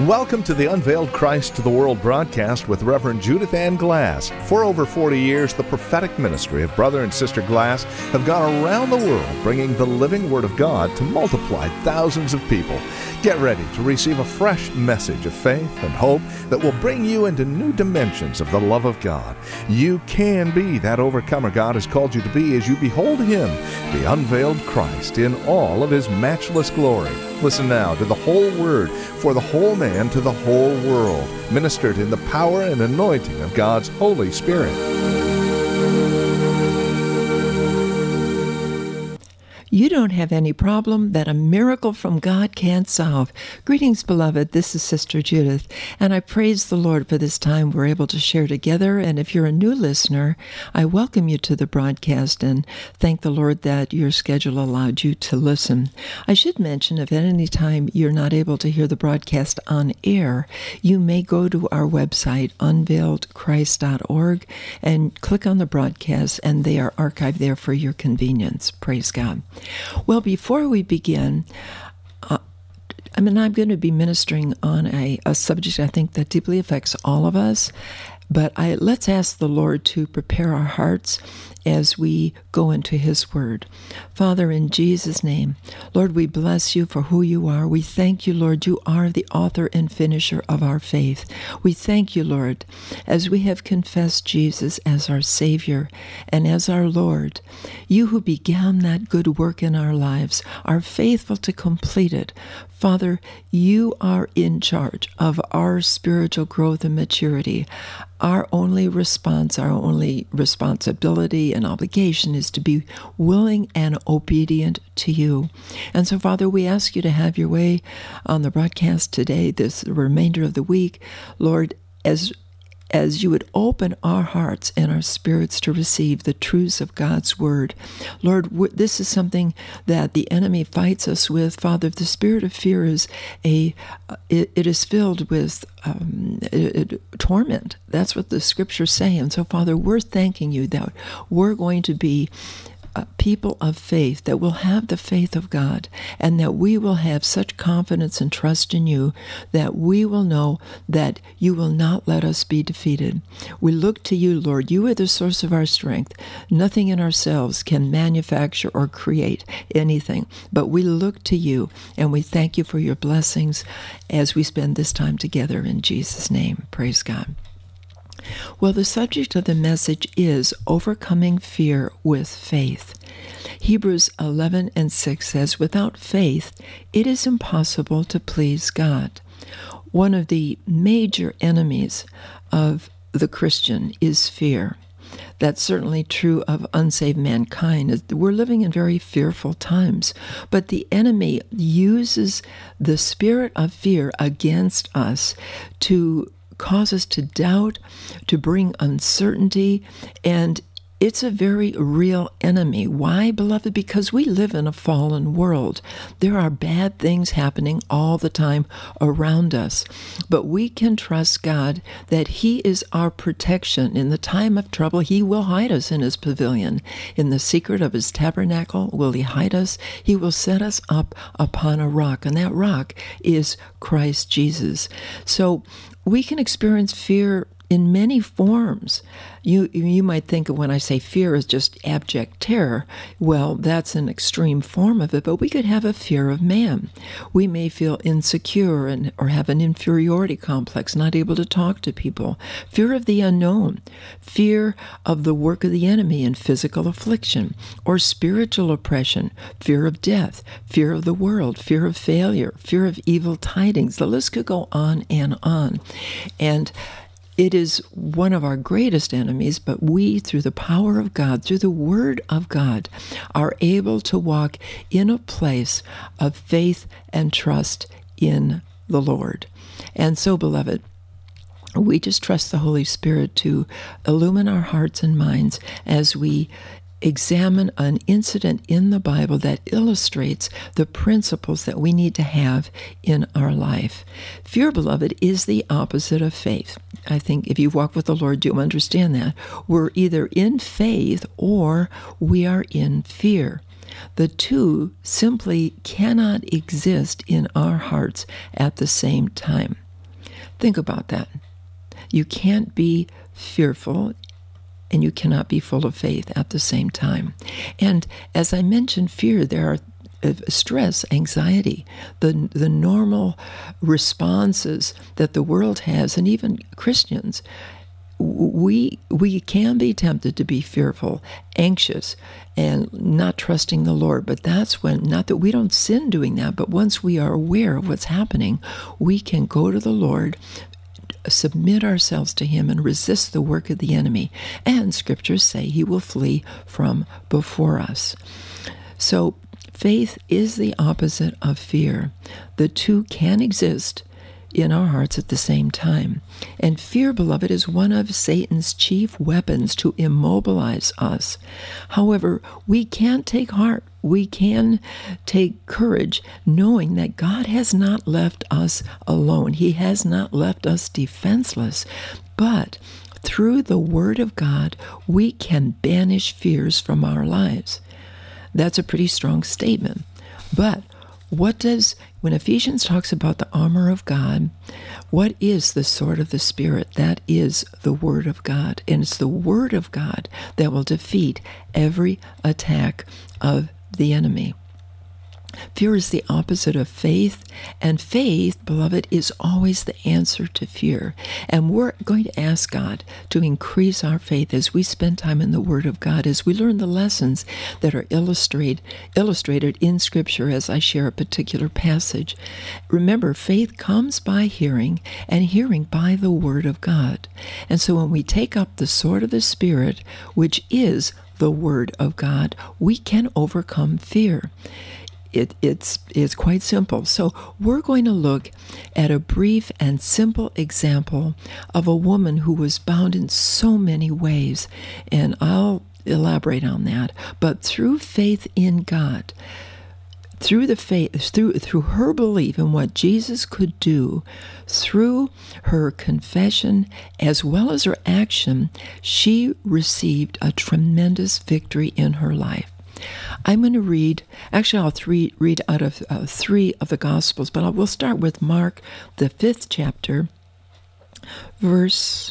Welcome to the Unveiled Christ to the World broadcast with Reverend Judith Ann Glass. For over 40 years, the prophetic ministry of Brother and Sister Glass have gone around the world bringing the living Word of God to multiply thousands of people. Get ready to receive a fresh message of faith and hope that will bring you into new dimensions of the love of God. You can be that overcomer God has called you to be as you behold Him, the unveiled Christ, in all of His matchless glory. Listen now to the whole Word for the whole man to the whole world, ministered in the power and anointing of God's Holy Spirit. You don't have any problem that a miracle from God can't solve. Greetings, beloved. This is Sister Judith, and I praise the Lord for this time we're able to share together. And if you're a new listener, I welcome you to the broadcast and thank the Lord that your schedule allowed you to listen. I should mention, if at any time you're not able to hear the broadcast on air, you may go to our website, unveiledchrist.org, and click on the broadcast, and they are archived there for your convenience. Praise God. Well, before we begin, I'm going to be ministering on a subject I think that deeply affects all of us, but let's ask the Lord to prepare our hearts as we go into His Word. Father, in Jesus' name, Lord, we bless You for who You are. We thank You, Lord, You are the author and finisher of our faith. We thank You, Lord, as we have confessed Jesus as our Savior and as our Lord. You who began that good work in our lives are faithful to complete it. Father, You are in charge of our spiritual growth and maturity. Our only response, our only responsibility and obligation is to be willing and obedient to You. And so, Father, we ask You to have Your way on the broadcast today, this remainder of the week. Lord, as You would open our hearts and our spirits to receive the truths of God's Word. Lord, this is something that the enemy fights us with. Father, the spirit of fear is it is filled with torment. That's what the Scriptures say. And so, Father, we're thanking You that we're going to be people of faith, that will have the faith of God, and that we will have such confidence and trust in You that we will know that You will not let us be defeated. We look to You, Lord. You are the source of our strength. Nothing in ourselves can manufacture or create anything, but we look to You, and we thank You for Your blessings as we spend this time together in Jesus' name. Praise God. Well, the subject of the message is overcoming fear with faith. Hebrews 11:6 says, "Without faith, it is impossible to please God." One of the major enemies of the Christian is fear. That's certainly true of unsaved mankind. We're living in very fearful times, but the enemy uses the spirit of fear against us to cause us to doubt, to bring uncertainty, and it's a very real enemy. Why, beloved? Because we live in a fallen world. There are bad things happening all the time around us, but we can trust God that He is our protection. In the time of trouble, He will hide us in His pavilion. In the secret of His tabernacle will He hide us. He will set us up upon a rock, and that rock is Christ Jesus. So we can experience fear in many forms. You might think of when I say fear as just abject terror. Well, that's an extreme form of it, but we could have a fear of man. We may feel insecure or have an inferiority complex, not able to talk to people. Fear of the unknown, fear of the work of the enemy in physical affliction or spiritual oppression, fear of death, fear of the world, fear of failure, fear of evil tidings. The list could go on and on. And it is one of our greatest enemies, but we, through the power of God, through the Word of God, are able to walk in a place of faith and trust in the Lord. And so, beloved, we just trust the Holy Spirit to illumine our hearts and minds as we examine an incident in the Bible that illustrates the principles that we need to have in our life. Fear, beloved, is the opposite of faith. I think if you walk with the Lord, you understand that. We're either in faith or we are in fear. The two simply cannot exist in our hearts at the same time. Think about that. You can't be fearful and you cannot be full of faith at the same time. And as I mentioned, fear, there are stress, anxiety, the normal responses that the world has, and even Christians. We can be tempted to be fearful, anxious, and not trusting the Lord. But that's when, not that we don't sin doing that, but once we are aware of what's happening, we can go to the Lord, submit ourselves to Him, and resist the work of the enemy. And scriptures say He will flee from before us. So faith is the opposite of fear. The two can exist in our hearts at the same time. And fear, beloved, is one of Satan's chief weapons to immobilize us. However, we can take heart. We can take courage knowing that God has not left us alone. He has not left us defenseless. But through the Word of God, we can banish fears from our lives. That's a pretty strong statement. But when Ephesians talks about the armor of God, what is the sword of the Spirit? That is the Word of God. And it's the Word of God that will defeat every attack of the enemy. Fear is the opposite of faith, and faith, beloved, is always the answer to fear. And we're going to ask God to increase our faith as we spend time in the Word of God, as we learn the lessons that are illustrated in Scripture as I share a particular passage. Remember, faith comes by hearing, and hearing by the Word of God. And so when we take up the sword of the Spirit, which is the Word of God, we can overcome fear. It's quite simple. So we're going to look at a brief and simple example of a woman who was bound in so many ways, and I'll elaborate on that. But through faith in God, through her belief in what Jesus could do, through her confession as well as her action, she received a tremendous victory in her life. I'm going to read, actually I'll read out of 3 of the Gospels, but we'll start with Mark, the 5th chapter, verse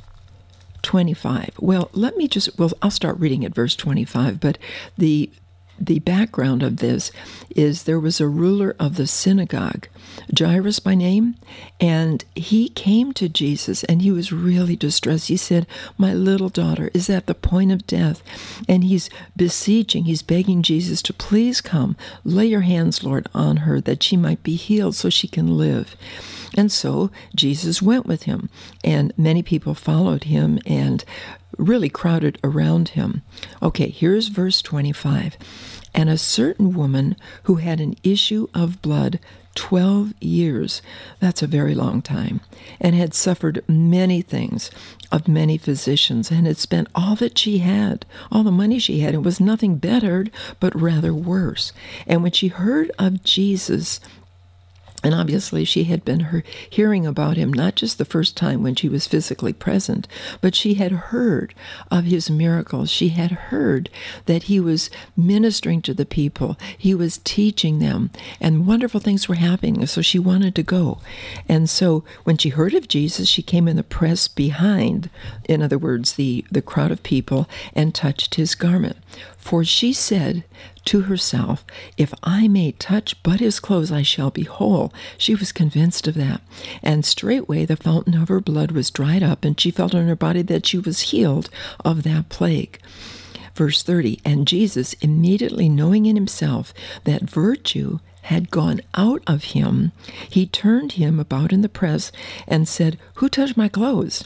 25. Well, I'll start reading at verse 25, but the background of this is there was a ruler of the synagogue, Jairus by name, and he came to Jesus, and he was really distressed. He said, "My little daughter is at the point of death," and he's begging Jesus to please come, lay your hands, Lord, on her, that she might be healed so she can live. And so Jesus went with him, and many people followed him and really crowded around him. Okay, here's verse 25. And a certain woman who had an issue of blood 12 years, that's a very long time, and had suffered many things of many physicians, and had spent all that she had, all the money she had, and was nothing bettered, but rather worse. And when she heard of Jesus, and obviously she had been hearing about him, not just the first time when she was physically present, but she had heard of his miracles. She had heard that he was ministering to the people. He was teaching them, and wonderful things were happening, so she wanted to go. And so when she heard of Jesus, she came in the press behind, in other words, the crowd of people, and touched his garment. For she said to herself, "If I may touch but his clothes, I shall be whole." She was convinced of that. And straightway the fountain of her blood was dried up, and she felt in her body that she was healed of that plague. Verse 30, and Jesus, immediately knowing in himself that virtue had gone out of him, he turned him about in the press and said, "Who touched my clothes?"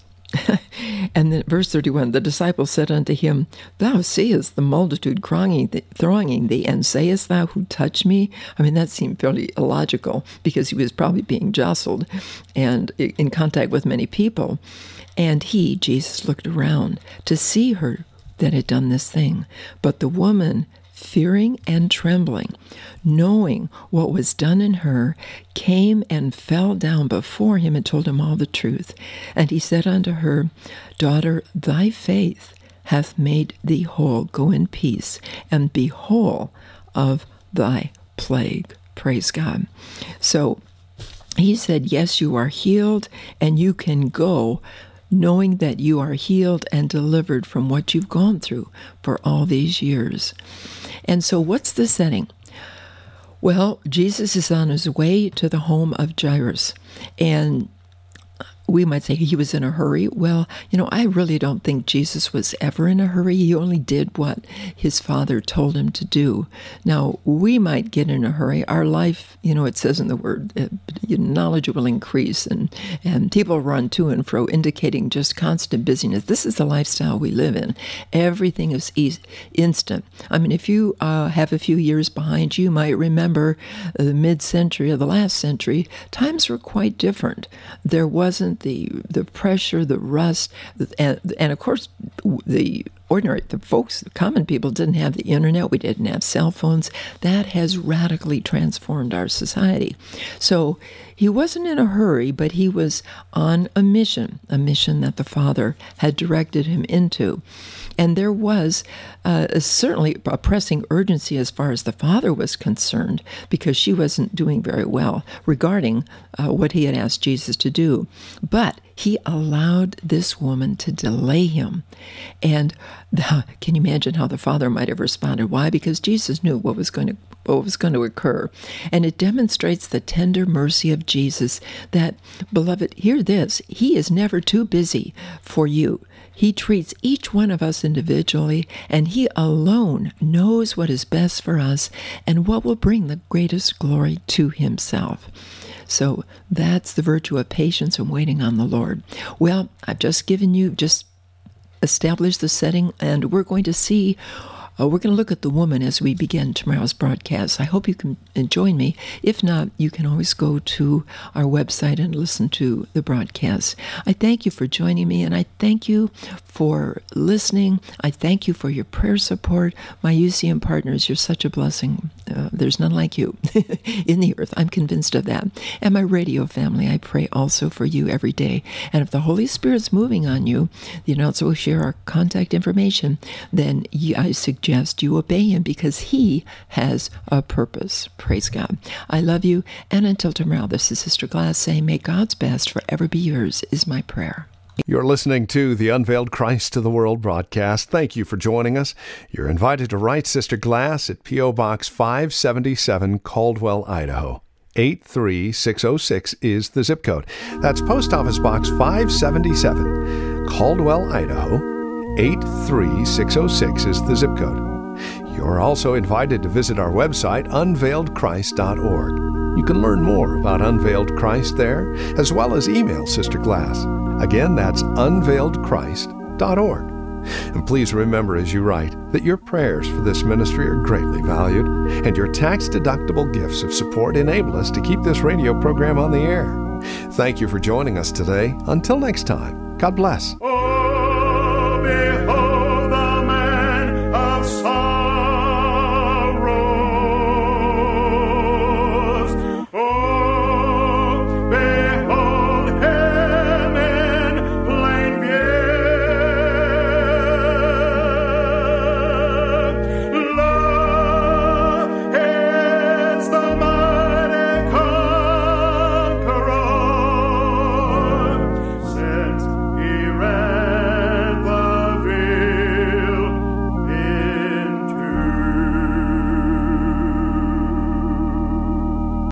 And then verse 31, the disciples said unto him, "Thou seest the multitude thronging thee, and sayest thou, who touched me?" I mean, that seemed fairly illogical, because he was probably being jostled and in contact with many people. And he, Jesus, looked around to see her that had done this thing. But the woman, fearing and trembling, knowing what was done in her, came and fell down before him and told him all the truth. And he said unto her, "Daughter, thy faith hath made thee whole. Go in peace, and be whole of thy plague." Praise God. So he said, yes, you are healed, and you can go knowing that you are healed and delivered from what you've gone through for all these years. And so what's the setting? Well, Jesus is on his way to the home of Jairus, and we might say he was in a hurry. Well, I really don't think Jesus was ever in a hurry. He only did what his Father told him to do. Now, we might get in a hurry. Our life, it says in the Word, knowledge will increase, and people run to and fro, indicating just constant busyness. This is the lifestyle we live in. Everything is instant. I mean, if you have a few years behind you, you might remember the mid-century or the last century, times were quite different. There wasn't the pressure, the rust, and of course the folks, the common people, didn't have the internet. We didn't have cell phones. That has radically transformed our society. So he wasn't in a hurry, but he was on a mission that the Father had directed him into. And there was certainly a pressing urgency as far as the Father was concerned, because she wasn't doing very well regarding what he had asked Jesus to do. But he allowed this woman to delay him. And can you imagine how the Father might have responded? Why? Because Jesus knew what was going to occur. And it demonstrates the tender mercy of Jesus that, beloved, hear this, he is never too busy for you. He treats each one of us individually, and he alone knows what is best for us and what will bring the greatest glory to himself. So that's the virtue of patience and waiting on the Lord. Well, I've just established the setting, and we're going to look at the woman as we begin tomorrow's broadcast. I hope you can join me. If not, you can always go to our website and listen to the broadcast. I thank you for joining me, and I thank you for listening. I thank you for your prayer support. My UCM partners, you're such a blessing. There's none like you in the earth. I'm convinced of that. And my radio family, I pray also for you every day. And if the Holy Spirit's moving on you, the announcer will share our contact information, then I suggest you obey him, because he has a purpose. Praise God. I love you. And until tomorrow, this is Sister Glass saying, may God's best forever be yours, is my prayer. You're listening to the Unveiled Christ to the World broadcast. Thank you for joining us. You're invited to write Sister Glass at P.O. Box 577, Caldwell, Idaho. 83606 is the zip code. That's Post Office Box 577, Caldwell, Idaho. 83606 is the zip code. You're also invited to visit our website, unveiledchrist.org. You can learn more about Unveiled Christ there, as well as email Sister Glass. Again, that's unveiledchrist.org. And please remember as you write that your prayers for this ministry are greatly valued, and your tax-deductible gifts of support enable us to keep this radio program on the air. Thank you for joining us today. Until next time, God bless. Oh, behold.